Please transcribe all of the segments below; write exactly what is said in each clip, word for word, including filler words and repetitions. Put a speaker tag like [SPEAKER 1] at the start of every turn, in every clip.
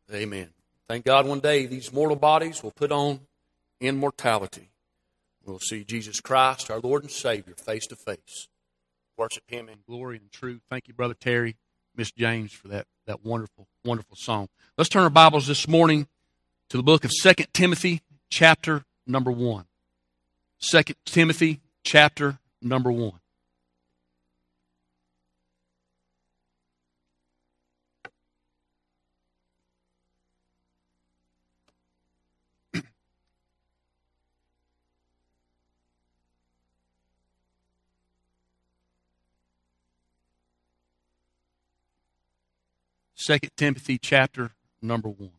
[SPEAKER 1] Amen. Thank God one day these mortal bodies will put on immortality. We'll see Jesus Christ, our Lord and Savior, face to face. Worship Him in glory and truth. Thank you, Brother Terry, Miss James, for that, that wonderful, wonderful song. Let's turn our Bibles this morning to the book of Second Timothy, chapter number one. Second Timothy, chapter number one. Second Timothy chapter number one.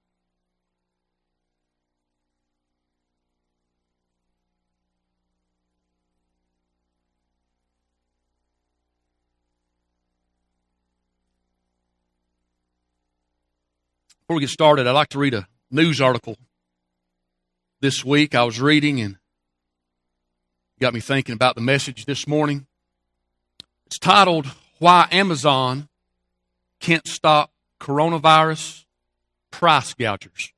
[SPEAKER 1] Before we get started, I'd like to read a news article this week. I was reading and got me thinking about the message this morning. It's titled, Why Amazon Can't Stop Coronavirus Price Gougers.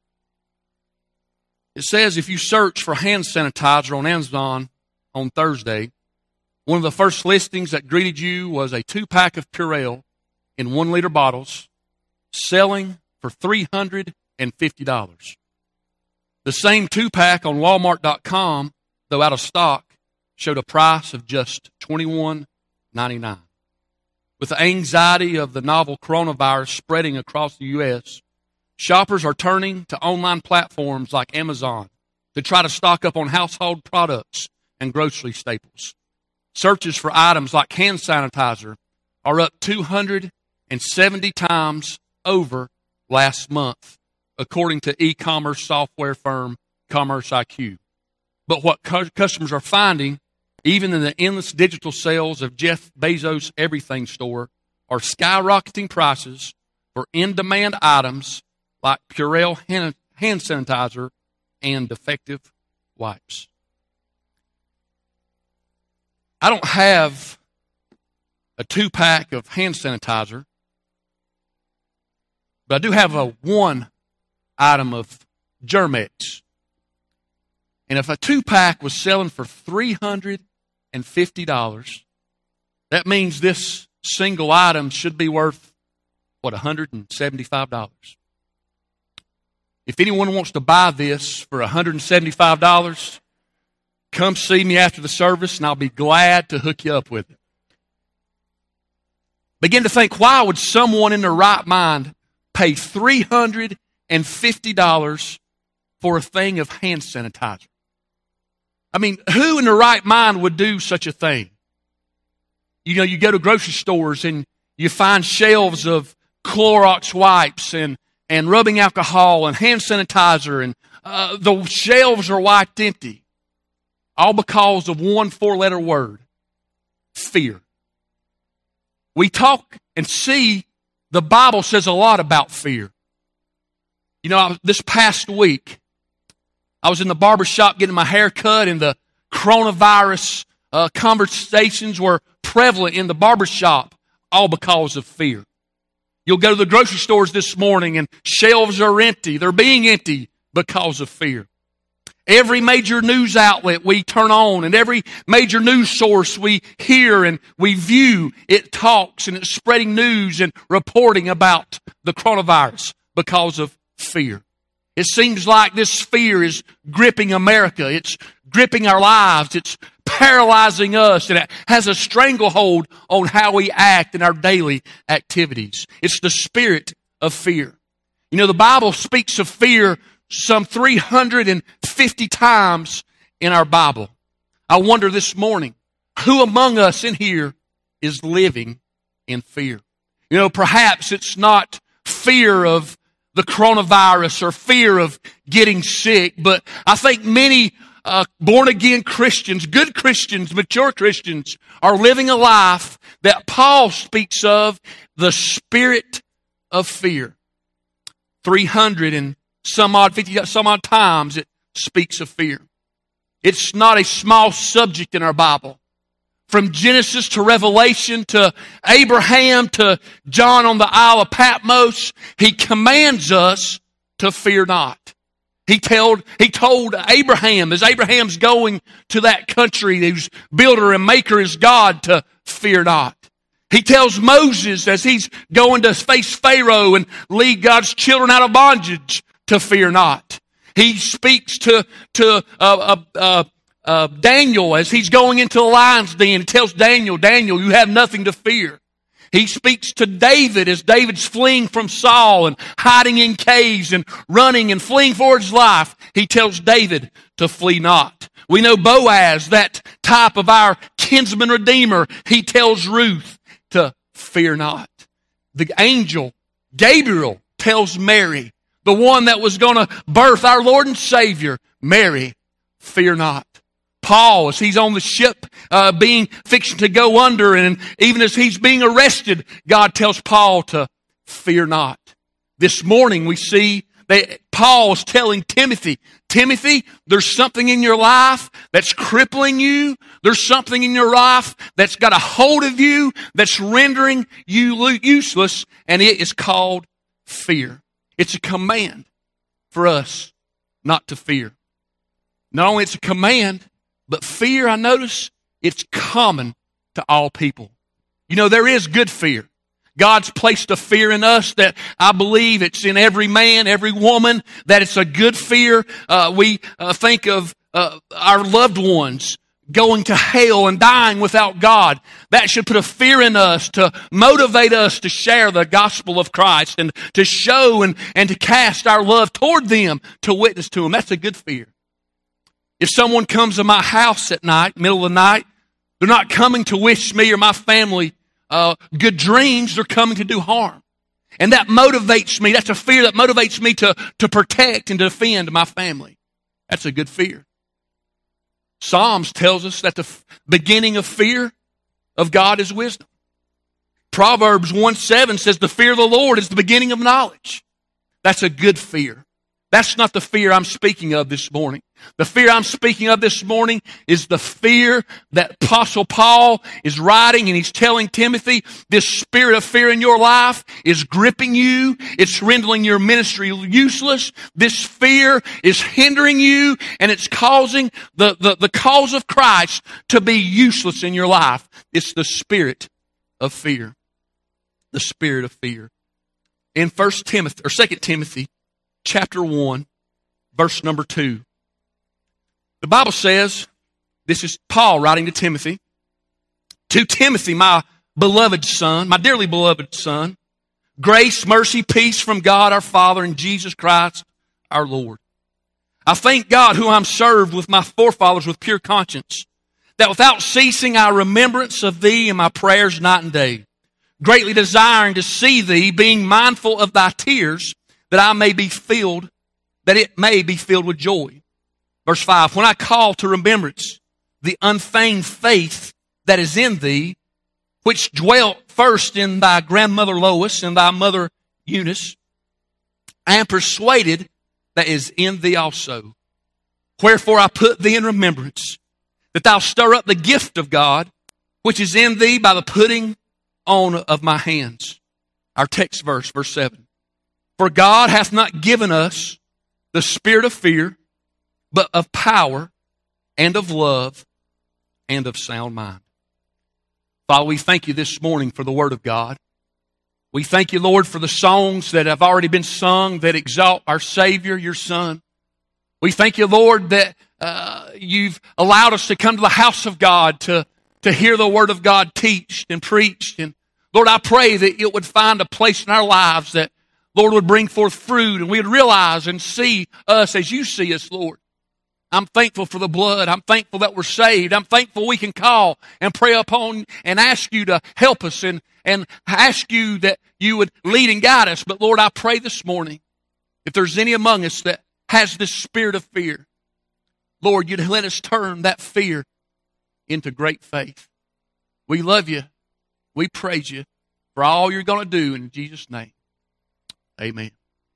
[SPEAKER 1] It says if you search for hand sanitizer on Amazon on Thursday, one of the first listings that greeted you was a two-pack of Purell in one-liter bottles selling for three hundred fifty dollars. The same two-pack on Walmart dot com, though out of stock, showed a price of just twenty-one ninety-nine. With the anxiety of the novel coronavirus spreading across the U S, shoppers are turning to online platforms like Amazon to try to stock up on household products and grocery staples. Searches for items like hand sanitizer are up two hundred seventy times over last month, according to e-commerce software firm Commerce I Q. But what cu- customers are finding, even in the endless digital sales of Jeff Bezos' Everything store, are skyrocketing prices for in-demand items like Purell hand, hand sanitizer and defective wipes. I don't have a two-pack of hand sanitizer, but I do have a one item of Germ-X. And if a two-pack was selling for three hundred fifty dollars, that means this single item should be worth, what, one hundred seventy-five dollars. If anyone wants to buy this for one hundred seventy-five dollars, come see me after the service and I'll be glad to hook you up with it. Begin to think, why would someone in their right mind pay three hundred fifty dollars for a thing of hand sanitizer? I mean, who in their right mind would do such a thing? You know, you go to grocery stores and you find shelves of Clorox wipes and, and rubbing alcohol and hand sanitizer, and uh, the shelves are wiped empty. All because of one four-letter word, fear. We talk and see the Bible says a lot about fear. You know, I, this past week, I was in the barber shop getting my hair cut, and the coronavirus uh, conversations were prevalent in the barber shop, all because of fear. You'll go to the grocery stores this morning, and shelves are empty. They're being empty because of fear. Every major news outlet we turn on and every major news source we hear and we view, it talks and it's spreading news and reporting about the coronavirus because of fear. It seems like this fear is gripping America. It's gripping our lives. It's paralyzing us, and it has a stranglehold on how we act in our daily activities. It's the spirit of fear. You know, the Bible speaks of fear some three hundred fifty times in our Bible. I wonder this morning, who among us in here is living in fear? You know, perhaps it's not fear of the coronavirus or fear of getting sick, but I think many uh, born-again Christians, good Christians, mature Christians, are living a life that Paul speaks of, the spirit of fear. three hundred and some odd, fifty some odd times it speaks of fear. It's not a small subject in our Bible. from Genesis to Revelation to Abraham to John on the Isle of Patmos, He commands us to fear not. He told, he told Abraham, as Abraham's going to that country whose builder and maker is God, to fear not. He tells Moses as he's going to face Pharaoh and lead God's children out of bondage to fear not. He speaks to, to uh, uh, uh, uh, Daniel as he's going into the lion's den. He tells Daniel, Daniel, you have nothing to fear. He speaks to David as David's fleeing from Saul and hiding in caves and running and fleeing for his life. He tells David to flee not. We know Boaz, that type of our kinsman redeemer. He tells Ruth to fear not. The angel Gabriel tells Mary, the one that was going to birth our Lord and Savior, Mary, fear not. Paul, as he's on the ship uh, being fixing to go under, and even as he's being arrested, God tells Paul to fear not. This morning we see that Paul is telling Timothy, Timothy, there's something in your life that's crippling you. There's something in your life that's got a hold of you that's rendering you useless, and it is called fear. It's a command for us not to fear. Not only it's a command, but fear, I notice, it's common to all people. You know, there is good fear. God's placed a fear in us that I believe it's in every man, every woman, that it's a good fear. Uh, we uh, think of uh, our loved ones going to hell and dying without God. That should put a fear in us to motivate us to share the gospel of Christ and to show and, and to cast our love toward them, to witness to them. That's a good fear. If someone comes to my house at night, middle of the night, they're not coming to wish me or my family uh, good dreams. They're coming to do harm. And that motivates me. That's a fear that motivates me to, to protect and defend my family. That's a good fear. Psalms tells us that the f- beginning of fear of God is wisdom. Proverbs one seven says the fear of the Lord is the beginning of knowledge. That's a good fear. That's not the fear I'm speaking of this morning. The fear I'm speaking of this morning is the fear that Apostle Paul is writing, and he's telling Timothy, this spirit of fear in your life is gripping you. It's rendering your ministry useless. This fear is hindering you, and it's causing the, the, the cause of Christ to be useless in your life. It's the spirit of fear. The spirit of fear. In First Timothy, or Second Timothy, chapter one, verse number two. The Bible says, this is Paul writing to Timothy, to Timothy, my beloved son, my dearly beloved son, grace, mercy, peace from God our Father and Jesus Christ our Lord. I thank God who I'm served with my forefathers with pure conscience, that without ceasing I remembrance of thee in my prayers night and day, greatly desiring to see thee, being mindful of thy tears, that I may be filled, that it may be filled with joy. Verse five, when I call to remembrance the unfeigned faith that is in thee, which dwelt first in thy grandmother Lois and thy mother Eunice, I am persuaded that is in thee also. Wherefore I put thee in remembrance, that thou stir up the gift of God, which is in thee by the putting on of my hands. Our text verse, verse seven. For God hath not given us the spirit of fear, but of power and of love and of sound mind. Father, we thank you this morning for the Word of God. We thank you, Lord, for the songs that have already been sung that exalt our Savior, your Son. We thank you, Lord, that uh, you've allowed us to come to the house of God to, to hear the Word of God teached and preached. And Lord, I pray that it would find a place in our lives that, Lord, would bring forth fruit, and we would realize and see us as you see us, Lord. I'm thankful for the blood. I'm thankful that we're saved. I'm thankful we can call and pray upon and ask you to help us and, and ask you that you would lead and guide us. But Lord, I pray this morning, if there's any among us that has this spirit of fear, Lord, you'd let us turn that fear into great faith. We love you. We praise you for all you're going to do in Jesus' name. Amen.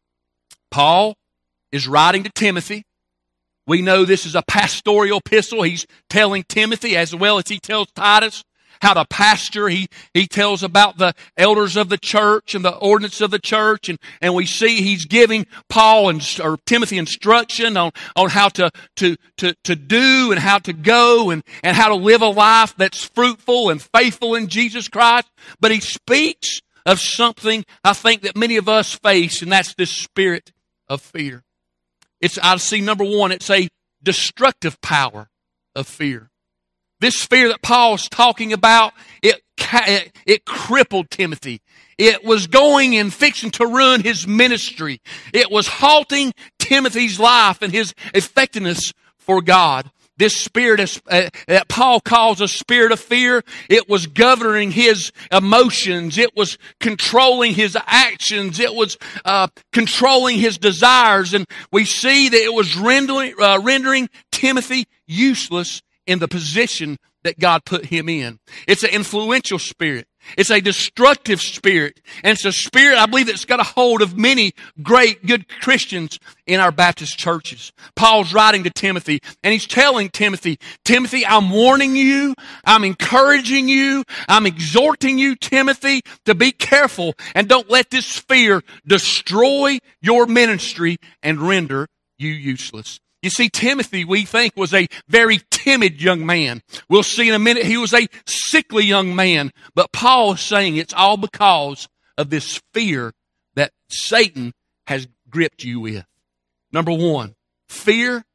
[SPEAKER 1] Paul is writing to Timothy. We know this is a pastoral epistle. He's telling Timothy as well as he tells Titus how to pastor. He, he tells about the elders of the church and the ordinance of the church. And, and we see he's giving Paul and, or Timothy instruction on, on how to, to, to, to do and how to go and, and how to live a life that's fruitful and faithful in Jesus Christ. But he speaks of something I think that many of us face, and that's this spirit of fear. It's, I see number one, it's a destructive power of fear. This fear that Paul's talking about, it, it, it crippled Timothy. It was going and fixing to ruin his ministry. It was halting Timothy's life and his effectiveness for God. This spirit is, uh, that Paul calls a spirit of fear, it was governing his emotions. It was controlling his actions. It was uh, controlling his desires. And we see that it was rendering, uh, rendering Timothy useless in the position that God put him in. It's an influential spirit. It's a destructive spirit. And it's a spirit, I believe, that's got a hold of many great, good Christians in our Baptist churches. Paul's writing to Timothy, and he's telling Timothy, Timothy, I'm warning you, I'm encouraging you, I'm exhorting you, Timothy, to be careful and don't let this fear destroy your ministry and render you useless. You see, Timothy, we think, was a very timid young man. We'll see in a minute he was a sickly young man. But Paul is saying it's all because of this fear that Satan has gripped you with. Number one, fear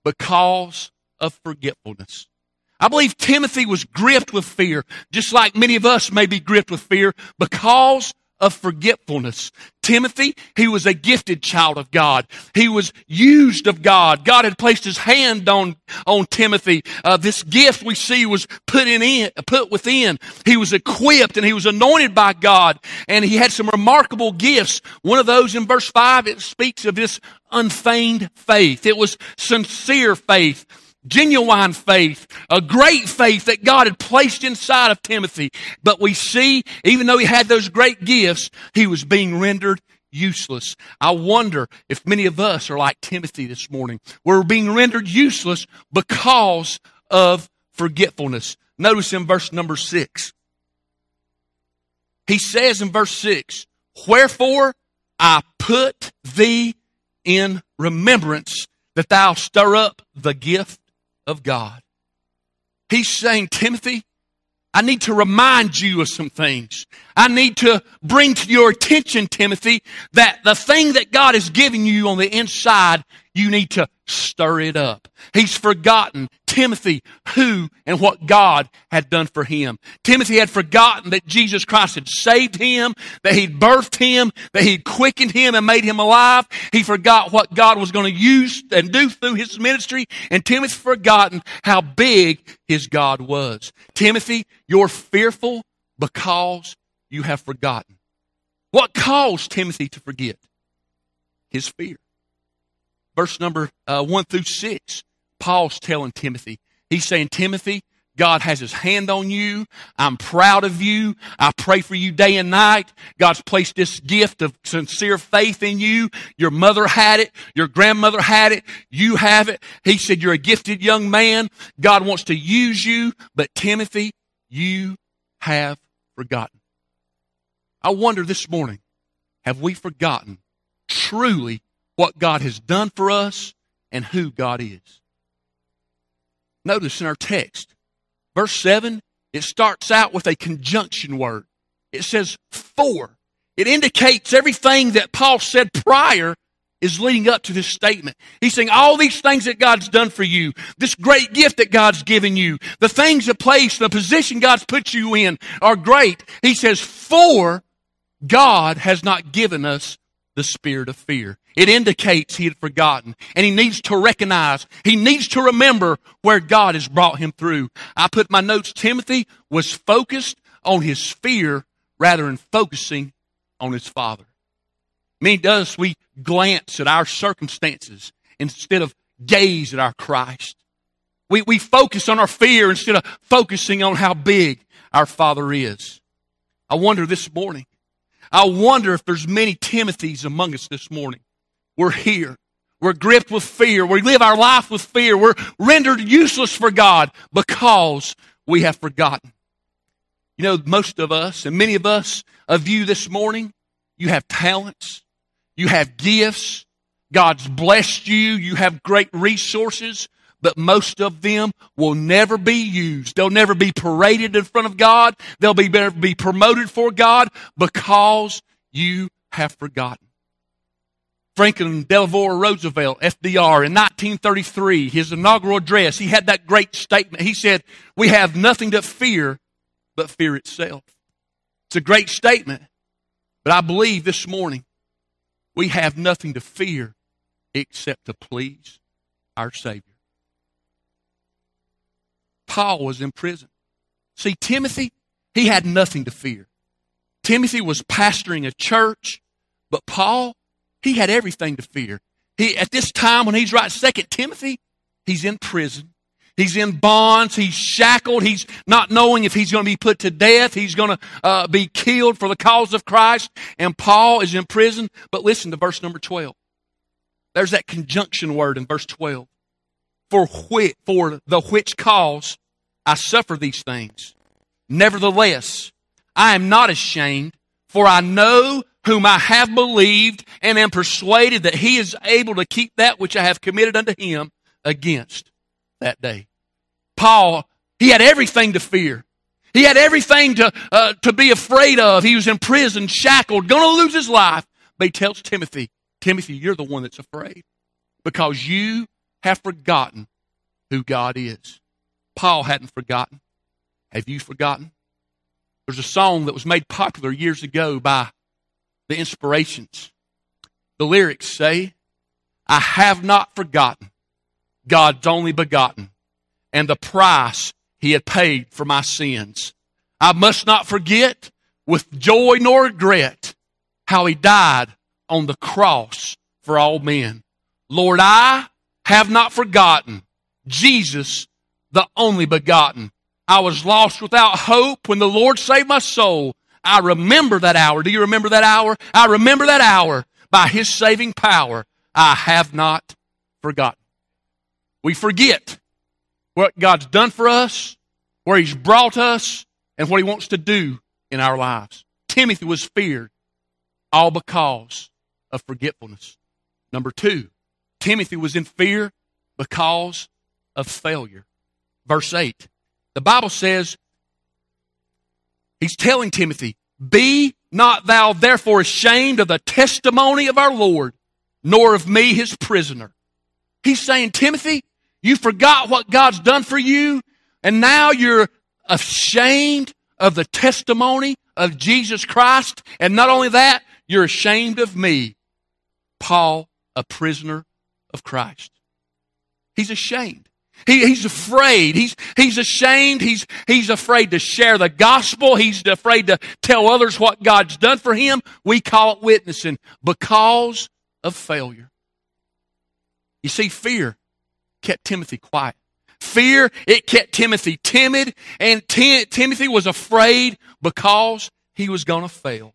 [SPEAKER 1] because of forgetfulness. I believe Timothy was gripped with fear, just like many of us may be gripped with fear because of forgetfulness. Timothy, he was a gifted child of God. He was used of God. God had placed his hand on, on Timothy. Uh, this gift we see was put in, in, put within. He was equipped and he was anointed by God. And he had some remarkable gifts. One of those in verse five, it speaks of this unfeigned faith. It was sincere faith. Genuine faith, a great faith that God had placed inside of Timothy. But we see, even though he had those great gifts, he was being rendered useless. I wonder if many of us are like Timothy this morning. We're being rendered useless because of forgetfulness. Notice in verse number six. He says in verse six, wherefore I put thee in remembrance that thou stir up the gift of God. He's saying, Timothy, I need to remind you of some things. I need to bring to your attention, Timothy, that the thing that God is giving you on the inside, you need to stir it up. He's forgotten, Timothy, who and what God had done for him. Timothy had forgotten that Jesus Christ had saved him, that he'd birthed him, that he'd quickened him and made him alive. He forgot what God was going to use and do through his ministry. And Timothy forgotten how big his God was. Timothy, you're fearful because you have forgotten. What caused Timothy to forget? His fear. Verse number uh, one through six, Paul's telling Timothy, he's saying, Timothy, God has his hand on you. I'm proud of you. I pray for you day and night. God's placed this gift of sincere faith in you. Your mother had it. Your grandmother had it. You have it. He said, you're a gifted young man. God wants to use you. But Timothy, you have forgotten. I wonder this morning, have we forgotten truly what God has done for us and who God is? Notice in our text, verse seven, it starts out with a conjunction word. It says for. It indicates everything that Paul said prior is leading up to this statement. He's saying all these things that God's done for you, this great gift that God's given you, the things, the place, the position God's put you in are great. He says, for God has not given us the spirit of fear. It indicates he had forgotten. And he needs to recognize, he needs to remember where God has brought him through. I put my notes, Timothy was focused on his fear rather than focusing on his Father. Many of us, we glance at our circumstances instead of gaze at our Christ. We, we focus on our fear instead of focusing on how big our Father is. I wonder this morning, I wonder if there's many Timothys among us this morning. We're here. We're gripped with fear. We live our life with fear. We're rendered useless for God because we have forgotten. You know, most of us, and many of us of you this morning, you have talents, you have gifts, God's blessed you, you have great resources, but most of them will never be used. They'll never be paraded in front of God. They'll be, be promoted for God because you have forgotten. Franklin Delano Roosevelt, F D R, in nineteen thirty-three, his inaugural address, he had that great statement. He said, "We have nothing to fear but fear itself." It's a great statement, but I believe this morning we have nothing to fear except to please our Savior. Paul was in prison. See, Timothy, he had nothing to fear. Timothy was pastoring a church, but Paul, he had everything to fear. He, at this time when he's writing Second Timothy, he's in prison. He's in bonds. He's shackled. He's not knowing if he's going to be put to death. He's going to uh, be killed for the cause of Christ. And Paul is in prison. But listen to verse number twelve. There's that conjunction word in verse twelve. For which, for the which cause I suffer these things. Nevertheless, I am not ashamed, for I know whom I have believed, and am persuaded that he is able to keep that which I have committed unto him against that day. Paul, he had everything to fear. He had everything to uh, to be afraid of. He was in prison, shackled, going to lose his life. But he tells Timothy, Timothy, you're the one that's afraid because you have forgotten who God is. Paul hadn't forgotten. Have you forgotten? There's a song that was made popular years ago by the Inspirations. The lyrics say, I have not forgotten God's only begotten and the price he had paid for my sins. I must not forget with joy nor regret how he died on the cross for all men. Lord, I have not forgotten Jesus, the only begotten. I was lost without hope when the Lord saved my soul. I remember that hour. Do you remember that hour? I remember that hour. By his saving power, I have not forgotten. We forget what God's done for us, where he's brought us, and what he wants to do in our lives. Timothy was feared all because of forgetfulness. Number two, Timothy was in fear because of failure. Verse eight, the Bible says, he's telling Timothy, be not thou therefore ashamed of the testimony of our Lord, nor of me his prisoner. He's saying, Timothy, you forgot what God's done for you, and now you're ashamed of the testimony of Jesus Christ. And not only that, you're ashamed of me, Paul, a prisoner of Christ. He's ashamed. He, he's afraid. He's, he's ashamed. He's, he's afraid to share the gospel. He's afraid to tell others what God's done for him. We call it witnessing because of failure. You see, fear kept Timothy quiet. Fear, it kept Timothy timid, and Tim, Timothy was afraid because he was going to fail.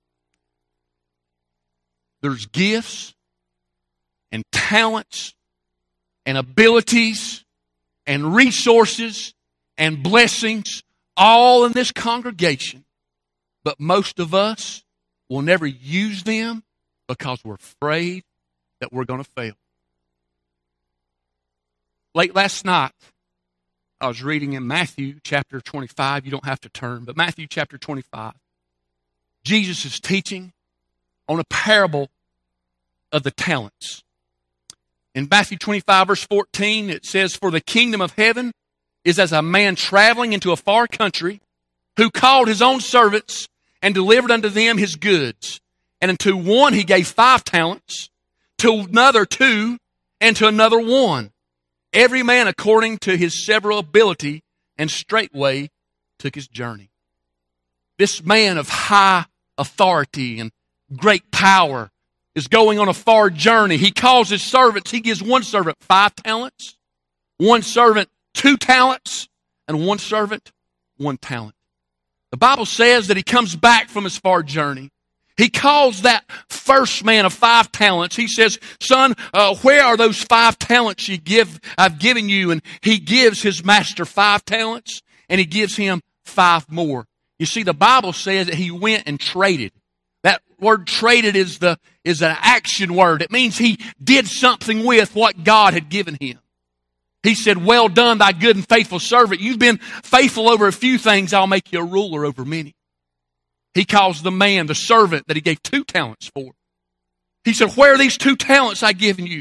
[SPEAKER 1] There's gifts and talents and abilities and resources and blessings all in this congregation, but most of us will never use them because we're afraid that we're going to fail. Late last night, I was reading in Matthew chapter twenty-five. You don't have to turn, but Matthew chapter twenty-five. Jesus is teaching on a parable of the talents. In Matthew twenty-five, verse fourteen, it says, for the kingdom of heaven is as a man traveling into a far country, who called his own servants and delivered unto them his goods. And unto one he gave five talents, to another two, and to another one, every man according to his several ability, and straightway took his journey. This man of high authority and great power is going on a far journey. He calls his servants. He gives one servant five talents, one servant two talents, and one servant one talent. The Bible says that he comes back from his far journey. He calls that first man of five talents. He says, son, uh, where are those five talents you give, I've given you? And he gives his master five talents, and he gives him five more. You see, the Bible says that he went and traded. That word traded is the is an action word. It means he did something with what God had given him. He said, well done, thy good and faithful servant. You've been faithful over a few things. I'll make you a ruler over many. He calls the man, the servant that he gave two talents for. He said, where are these two talents I've given you?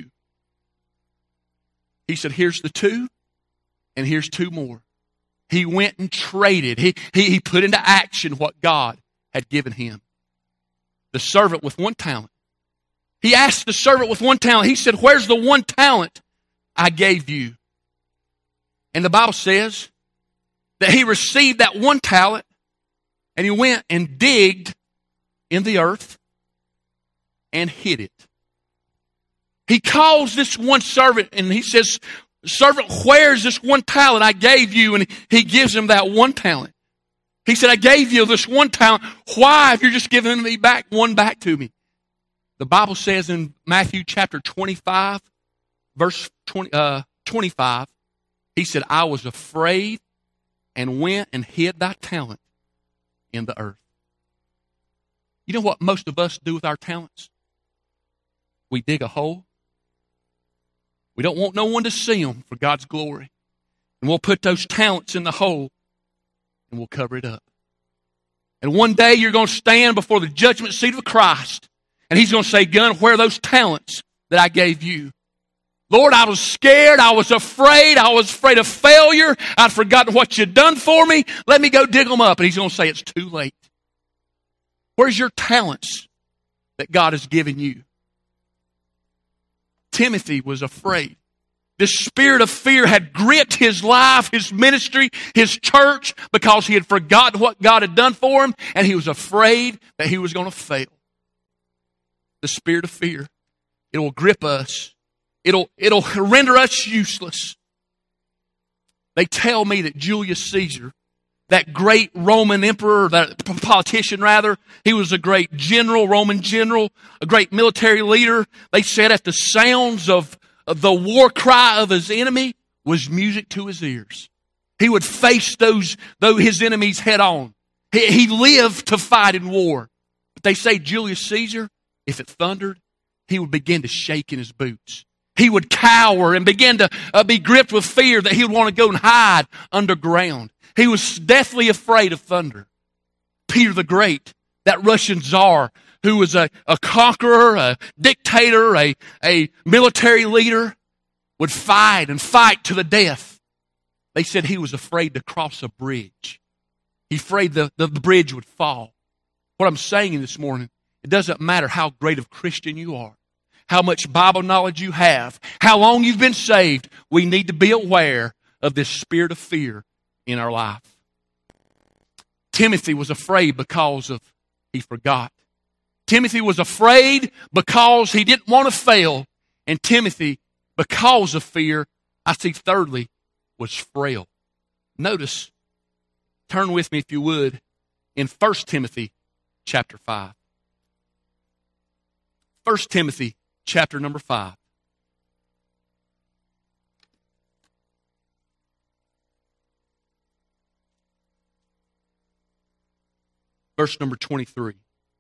[SPEAKER 1] He said, here's the two, and here's two more. He went and traded. He, he, he put into action what God had given him. The servant with one talent. He asked the servant with one talent. He said, where's the one talent I gave you? And the Bible says that he received that one talent and he went and digged in the earth and hid it. He calls this one servant and he says, servant, where's this one talent I gave you? And he gives him that one talent. He said, I gave you this one talent. Why, if you're just giving me back one back to me? The Bible says in Matthew chapter twenty-five, verse twenty, uh, twenty-five, he said, I was afraid and went and hid thy talent in the earth. You know what most of us do with our talents? We dig a hole. We don't want no one to see them for God's glory. And we'll put those talents in the hole and we'll cover it up. And one day you're going to stand before the judgment seat of Christ and he's going to say, Gun, where are those talents that I gave you? Lord, I was scared. I was afraid. I was afraid of failure. I'd forgotten what you'd done for me. Let me go dig them up. And he's going to say, it's too late. Where's your talents that God has given you? Timothy was afraid. This spirit of fear had gripped his life, his ministry, his church, because he had forgotten what God had done for him, and he was afraid that he was going to fail. The spirit of fear. It will grip us. It'll, it'll render us useless. They tell me that Julius Caesar, that great Roman emperor, that politician rather, he was a great general, Roman general, a great military leader. They said at the sounds of, of the war cry of his enemy was music to his ears. He would face those, those his enemies head on. He, he lived to fight in war. But they say Julius Caesar, if it thundered, he would begin to shake in his boots. He would cower and begin to uh, be gripped with fear that he would want to go and hide underground. He was deathly afraid of thunder. Peter the Great, that Russian czar who was a, a conqueror, a dictator, a, a military leader, would fight and fight to the death. They said he was afraid to cross a bridge. He afraid the, the, the bridge would fall. What I'm saying this morning, it doesn't matter how great of Christian you are, how much Bible knowledge you have, how long you've been saved, we need to be aware of this spirit of fear in our life. Timothy was afraid because of he forgot. Timothy was afraid because he didn't want to fail. And Timothy, because of fear, I see thirdly, was frail. Notice, turn with me if you would, in First Timothy chapter five. First Timothy chapter number five. Verse number twenty-three.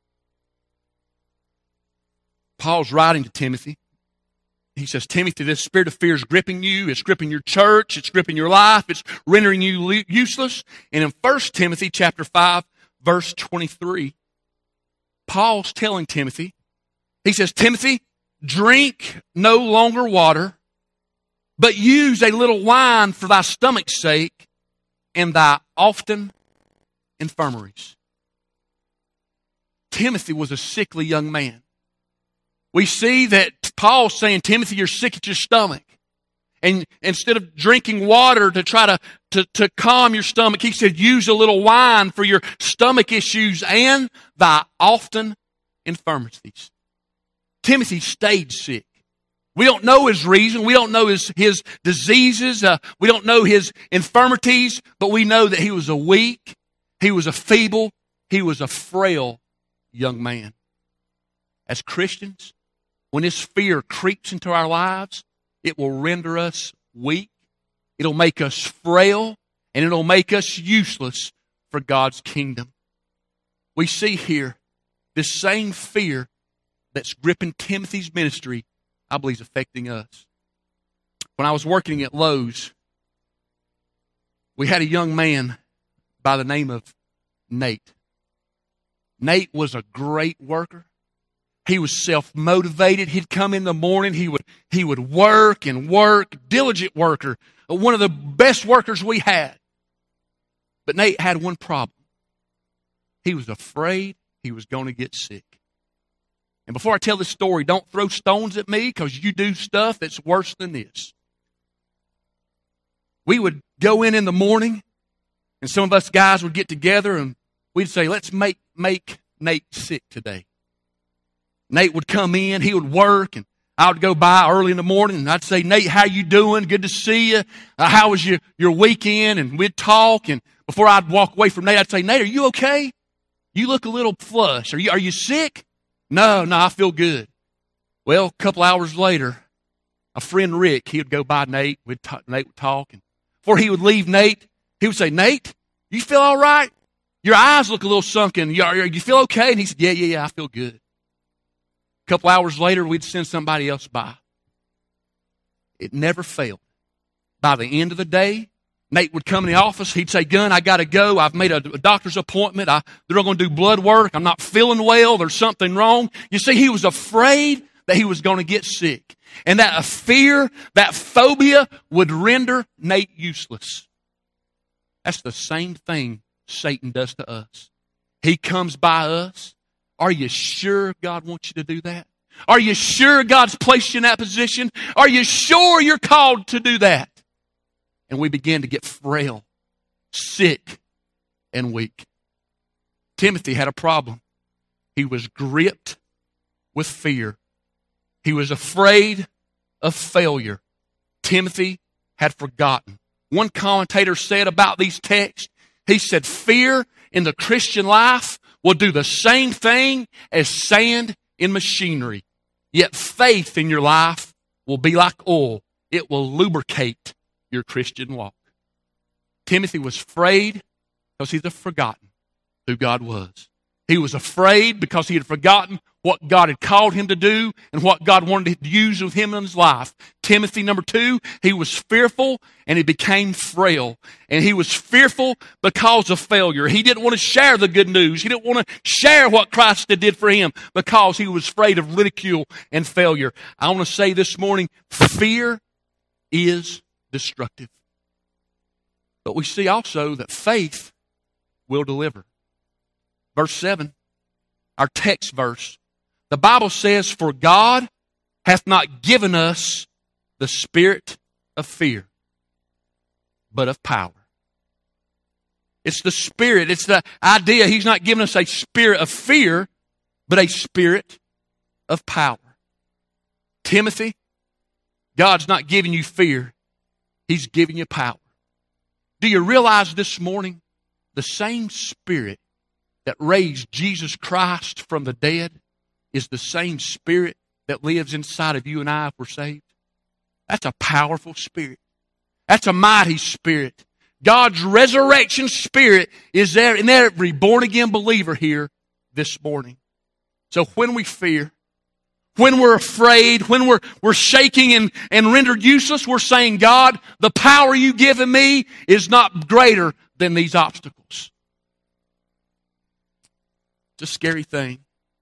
[SPEAKER 1] Paul's writing to Timothy. He says, Timothy, this spirit of fear is gripping you. It's gripping your church. It's gripping your life. It's rendering you useless. And in First Timothy chapter five, verse twenty-three, Paul's telling Timothy, he says, Timothy, drink no longer water, but use a little wine for thy stomach's sake and thy often infirmaries. Timothy was a sickly young man. We see that Paul's saying, Timothy, you're sick at your stomach. And instead of drinking water to try to, to, to calm your stomach, he said, use a little wine for your stomach issues and thy often infirmities. Timothy stayed sick. We don't know his reason. We don't know his, his diseases. Uh, we don't know his infirmities, but we know that he was a weak, he was a feeble, he was a frail young man. As Christians, when this fear creeps into our lives, it will render us weak, it'll make us frail, and it'll make us useless for God's kingdom. We see here this same fear that's gripping Timothy's ministry, I believe, is affecting us. When I was working at Lowe's, we had a young man by the name of Nate. Nate was a great worker. He was self-motivated. He'd come in the morning. He would, he would work and work, diligent worker, one of the best workers we had. But Nate had one problem. He was afraid he was going to get sick. And before I tell this story, don't throw stones at me because you do stuff that's worse than this. We would go in in the morning, and some of us guys would get together, and we'd say, let's make, make Nate sick today. Nate would come in, he would work, and I would go by early in the morning, and I'd say, Nate, how you doing? Good to see you. Uh, how was your, your weekend? And we'd talk, and before I'd walk away from Nate, I'd say, Nate, are you okay? You look a little flushed. Are you, are you sick? No, no, I feel good. Well, a couple hours later, a friend Rick, he would go by Nate, we'd talk, Nate would talk, and before he would leave Nate, he would say, Nate, you feel all right? Your eyes look a little sunken. You, you feel okay? And he said, yeah, yeah, yeah, I feel good. A couple hours later, we'd send somebody else by. It never failed. By the end of the day, Nate would come in the office. He'd say, Gun, I got to go. I've made a, a doctor's appointment. I, they're going to do blood work. I'm not feeling well. There's something wrong. You see, he was afraid that he was going to get sick. And that fear, that phobia would render Nate useless. That's the same thing Satan does to us. He comes by us. Are you sure God wants you to do that? Are you sure God's placed you in that position? Are you sure you're called to do that? And we begin to get frail, sick, and weak. Timothy had a problem. He was gripped with fear. He was afraid of failure. Timothy had forgotten. One commentator said about these texts, he said, fear in the Christian life will do the same thing as sand in machinery. Yet faith in your life will be like oil. It will lubricate your Christian walk. Timothy was afraid because he had forgotten who God was. He was afraid because he had forgotten what God had called him to do and what God wanted to use with him in his life. Timothy, number two, he was fearful and he became frail. And he was fearful because of failure. He didn't want to share the good news. He didn't want to share what Christ did for him because he was afraid of ridicule and failure. I want to say this morning, fear is destructive. But we see also that faith will deliver. Verse seven, our text verse. The Bible says, for God hath not given us the spirit of fear, but of power. It's the spirit. It's the idea. He's not giving us a spirit of fear, but a spirit of power. Timothy, God's not giving you fear. He's giving you power. Do you realize this morning the same spirit that raised Jesus Christ from the dead is the same spirit that lives inside of you and I if we're saved? That's a powerful spirit. That's a mighty spirit. God's resurrection spirit is there in every born-again believer here this morning. So when we fear, when we're afraid, when we're, we're shaking and, and rendered useless, we're saying, God, the power you've given me is not greater than these obstacles. It's a scary thing.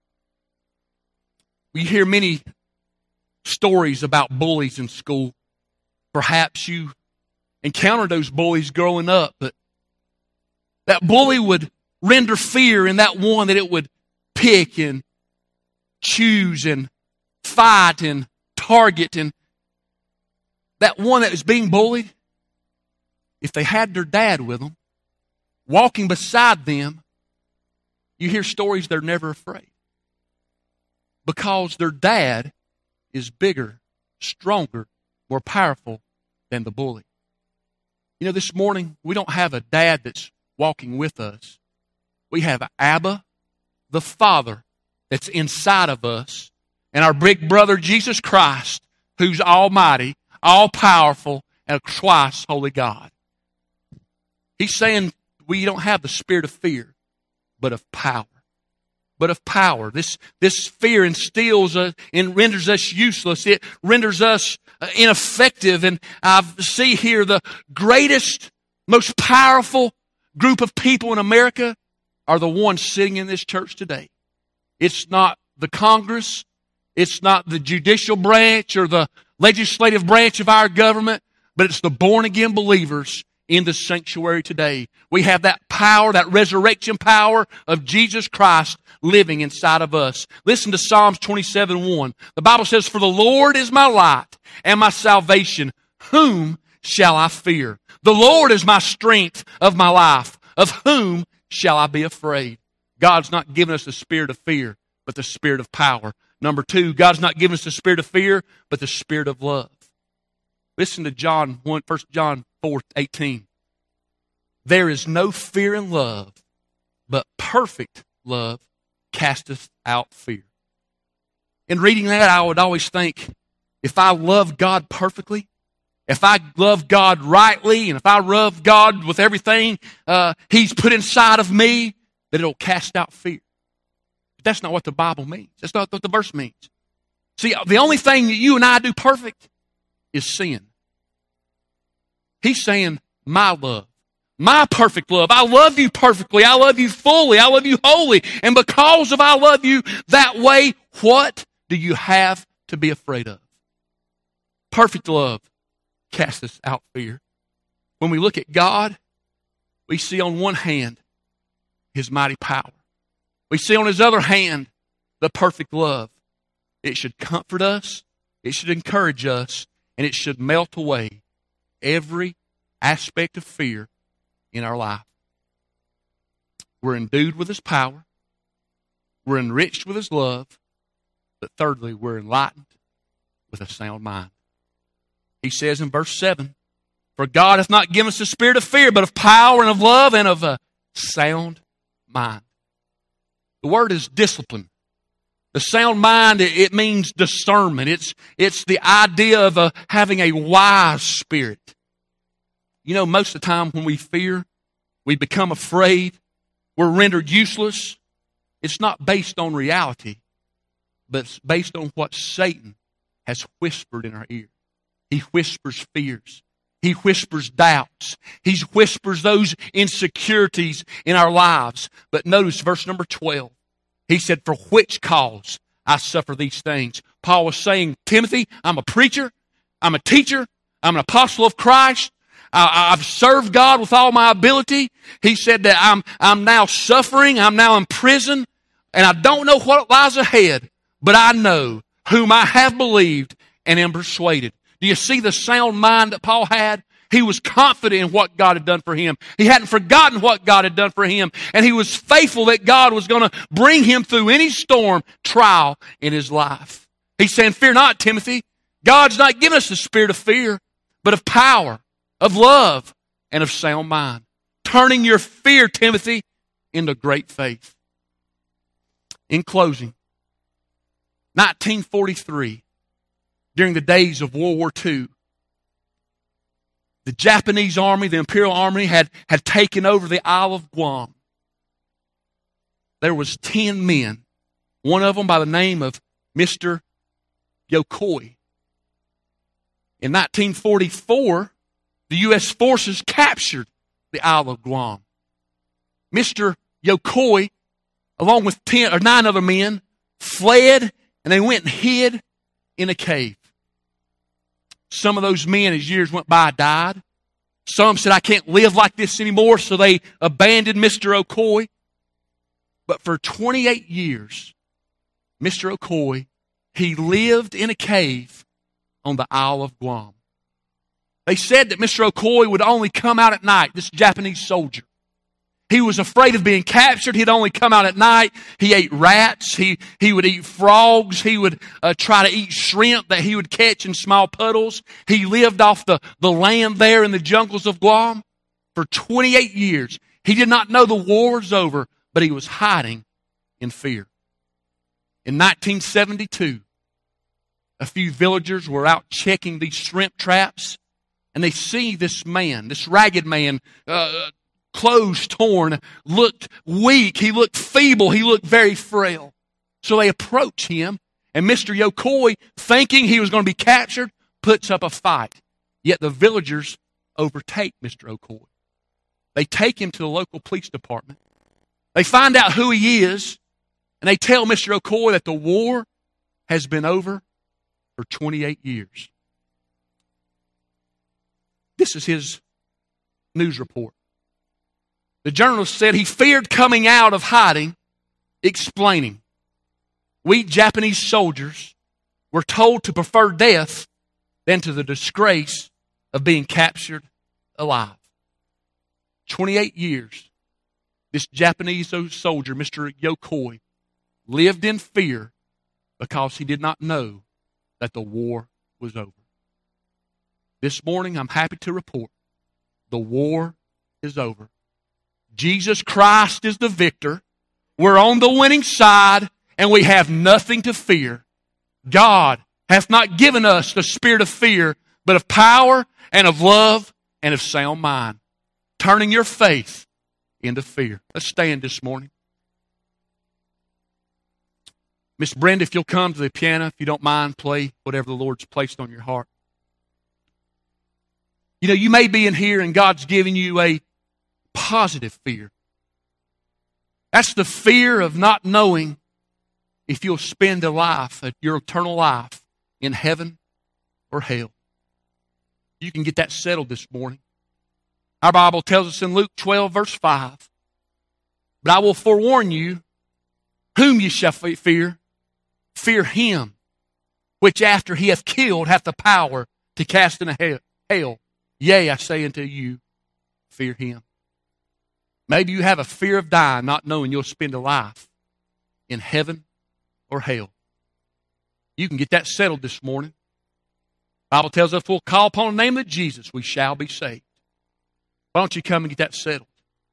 [SPEAKER 1] We hear many stories about bullies in school. Perhaps you encountered those bullies growing up, but that bully would render fear in that one that it would pick and choose and fight and target. And that one that was being bullied, if they had their dad with them, walking beside them, you hear stories they're never afraid. Because their dad is bigger, stronger, more powerful than the bully. You know, this morning, we don't have a dad that's walking with us. We have Abba, the Father, that's inside of us, and our big brother, Jesus Christ, who's almighty, all-powerful, and twice holy God. He's saying, we don't have the spirit of fear, but of power. But of power. This, this fear instills us and renders us useless. It renders us uh, ineffective. And I see here the greatest, most powerful group of people in America are the ones sitting in this church today. It's not the Congress. It's not the judicial branch or the legislative branch of our government, but it's the born-again believers in the sanctuary today. We have that power, that resurrection power of Jesus Christ living inside of us. Listen to Psalms twenty-seven one. The Bible says, "For the Lord is my light and my salvation. Whom shall I fear? The Lord is my strength of my life. Of whom shall I be afraid?" God's not given us the spirit of fear, but the spirit of power. Number two, God's not given us the spirit of fear, but the spirit of love. Listen to John one, First John four eighteen. "There is no fear in love, but perfect love casteth out fear." In reading that, I would always think, if I love God perfectly, if I love God rightly, and if I love God with everything uh, He's put inside of me, that it'll cast out fear. But that's not what the Bible means. That's not what the verse means. See, the only thing that you and I do perfect is sin. He's saying, my love, my perfect love. I love you perfectly. I love you fully. I love you wholly. And because of I love you that way, what do you have to be afraid of? Perfect love casts out fear. When we look at God, we see on one hand His mighty power. We see on His other hand the perfect love. It should comfort us, it should encourage us, and it should melt away every aspect of fear in our life. We're endued with His power. We're enriched with His love. But thirdly, we're enlightened with a sound mind. He says in verse seven, "For God hath not given us the spirit of fear, but of power and of love and of a sound mind." The word is discipline. The sound mind, it means discernment. It's, it's the idea of a, having a wise spirit. You know, most of the time when we fear, we become afraid, we're rendered useless. It's not based on reality, but it's based on what Satan has whispered in our ear. He whispers fears. He whispers doubts. He whispers those insecurities in our lives. But notice verse number twelve. He said, "For which cause I suffer these things." Paul was saying, Timothy, I'm a preacher. I'm a teacher. I'm an apostle of Christ. I, I've served God with all my ability. He said that I'm, I'm now suffering. I'm now in prison. And I don't know what lies ahead. But I know whom I have believed and am persuaded. Do you see the sound mind that Paul had? He was confident in what God had done for him. He hadn't forgotten what God had done for him. And he was faithful that God was going to bring him through any storm, trial in his life. He's saying, fear not, Timothy. God's not given us the spirit of fear, but of power, of love, and of sound mind. Turning your fear, Timothy, into great faith. In closing, nineteen forty-three, during the days of World War Two, the Japanese army, the Imperial Army, had, had taken over the Isle of Guam. There was ten men, one of them by the name of Mister Yokoi. In nineteen forty-four, the U S forces captured the Isle of Guam. Mister Yokoi, along with ten or nine other men, fled and they went and hid in a cave. Some of those men, as years went by, died. Some said, I can't live like this anymore, so they abandoned Mister Yokoi. But for twenty-eight years, Mister Yokoi, he lived in a cave on the Isle of Guam. They said that Mister Yokoi would only come out at night, this Japanese soldier. He was afraid of being captured. He'd only come out at night. He ate rats. He, he would eat frogs. He would uh, try to eat shrimp that he would catch in small puddles. He lived off the, the land there in the jungles of Guam for twenty-eight years. He did not know the war was over, but he was hiding in fear. In nineteen seventy-two, a few villagers were out checking these shrimp traps, and they see this man, this ragged man, uh, clothes torn, looked weak. He looked feeble. He looked very frail. So they approach him, and Mister Yokoi, thinking he was going to be captured, puts up a fight. Yet the villagers overtake Mister Yokoi. They take him to the local police department. They find out who he is, and they tell Mister Yokoi that the war has been over for twenty-eight years. This is his news report. The journalist said he feared coming out of hiding, explaining, "We Japanese soldiers were told to prefer death than to the disgrace of being captured alive." twenty-eight years, this Japanese soldier, Mister Yokoi, lived in fear because he did not know that the war was over. This morning, I'm happy to report the war is over. Jesus Christ is the victor. We're on the winning side, and we have nothing to fear. God hath not given us the spirit of fear, but of power and of love and of sound mind. Turning your faith into fear. Let's stand this morning. Miss Brenda, if you'll come to the piano, if you don't mind, play whatever the Lord's placed on your heart. You know, you may be in here and God's giving you a positive fear. That's the fear of not knowing if you'll spend a life, your eternal life, in heaven or hell. You can get that settled this morning. Our Bible tells us in Luke twelve, verse five, "But I will forewarn you, whom ye shall fear, fear him, which after he hath killed hath the power to cast into hell. Yea, I say unto you, fear him." Maybe you have a fear of dying, not knowing you'll spend a life in heaven or hell. You can get that settled this morning. The Bible tells us if we'll call upon the name of Jesus, we shall be saved. Why don't you come and get that settled?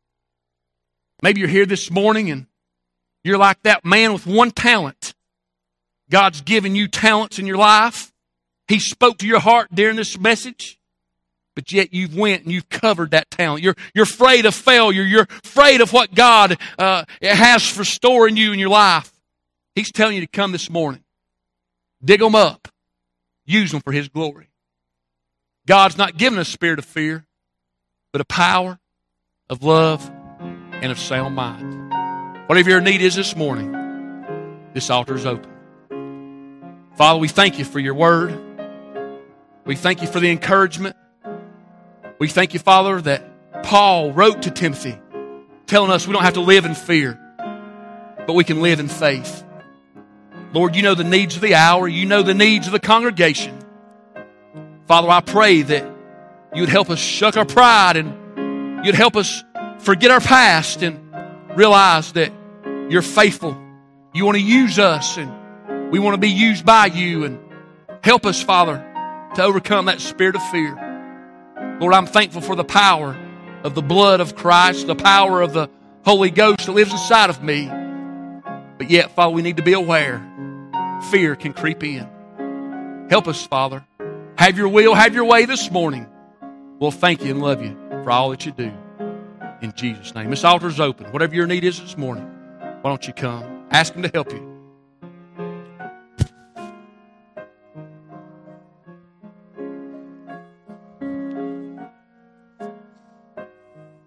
[SPEAKER 1] Maybe you're here this morning and you're like that man with one talent. God's given you talents in your life. He spoke to your heart during this message. But yet you've went and you've covered that talent. You're, you're afraid of failure. You're afraid of what God uh, has for storing you in your life. He's telling you to come this morning. Dig them up. Use them for His glory. God's not given us a spirit of fear, but a power, of love, and of sound mind. Whatever your need is this morning, this altar is open. Father, we thank you for your word. We thank you for the encouragement. We thank you, Father, that Paul wrote to Timothy, telling us we don't have to live in fear, but we can live in faith. Lord, you know the needs of the hour. You know the needs of the congregation. Father, I pray that you'd help us shuck our pride and you'd help us forget our past and realize that you're faithful. You want to use us and we want to be used by you, and help us, Father, to overcome that spirit of fear. Lord, I'm thankful for the power of the blood of Christ, the power of the Holy Ghost that lives inside of me. But yet, Father, we need to be aware. Fear can creep in. Help us, Father. Have your will, have your way this morning. We'll thank you and love you for all that you do. In Jesus' name. This altar is open. Whatever your need is this morning, why don't you come? Ask Him to help you.